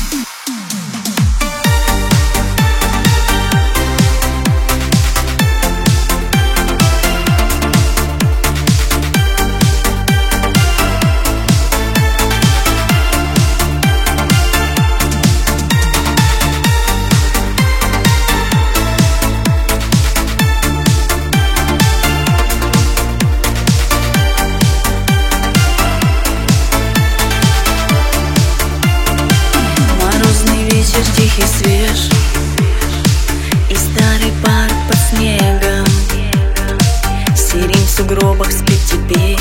Тихий, свеж, и старый парк под снегом. Сирень в сугробах спит теперь,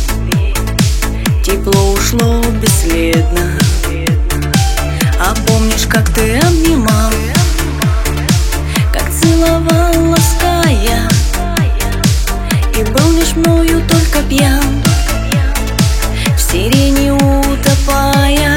тепло ушло бесследно. А помнишь, как ты обнимал, как целовал, лаская, и был лишь мною только пьян, в сирени утопая.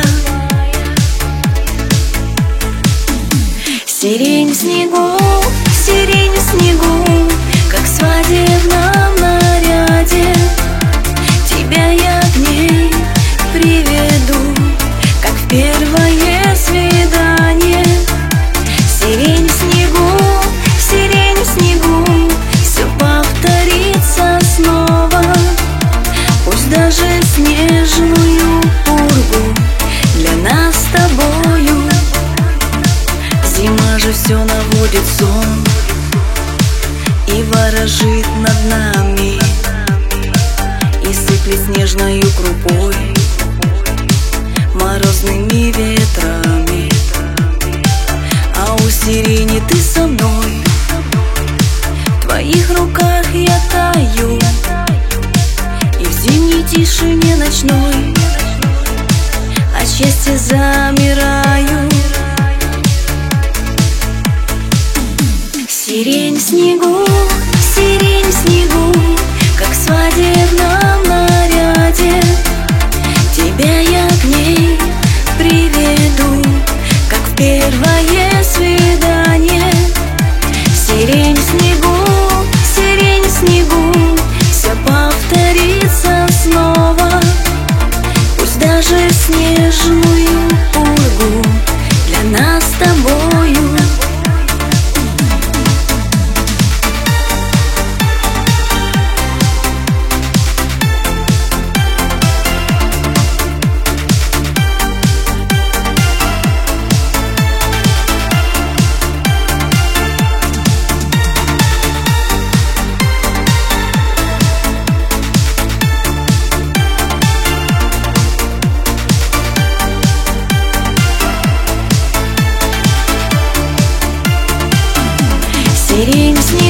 Сирень в снегу, сирень в снегу, как в свадебном наряде. Тебя я к ней приведу, как в первое свидание. Сирень в снегу, все повторится снова. Пусть даже снежную пургу для нас с тобою. Зима же все наводит сон и ворожит над нами, и сыплет снежною крупой, морозными ветрами. А у сирени ты со мной, в твоих руках я таю, и в зимней тишине ночной от счастья замираю. Сирень в снегу, как в свадебном наряде. Тебя я к ней приведу, как в первое свидание. Сирень в снегу, все повторится снова. Пусть даже снежную пургу для нас с тобою. Сирень в снегу.